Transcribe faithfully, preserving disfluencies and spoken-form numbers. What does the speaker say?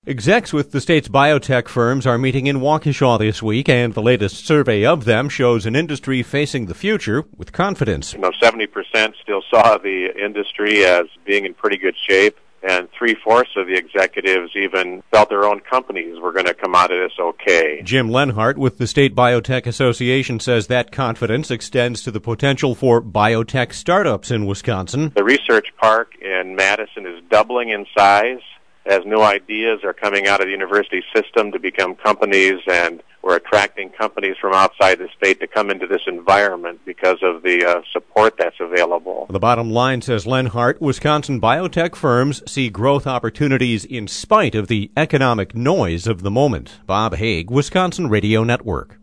Execs with the state's biotech firms are meeting in Waukesha this week, and the latest survey of them shows an industry facing the future with confidence. You know, seventy percent still saw the industry as being in pretty good shape, and three-fourths of the executives even felt their own companies were going to come out of this okay. Jim Lenhart with the State Biotech Association says that confidence extends to the potential for biotech startups in Wisconsin. The research park in Madison is doubling in size as new ideas are coming out of the university system to become companies, and we're attracting companies from outside the state to come into this environment because of the uh, support that's available. The bottom line, says Lenhart, Wisconsin biotech firms see growth opportunities in spite of the economic noise of the moment. Bob Haig, Wisconsin Radio Network.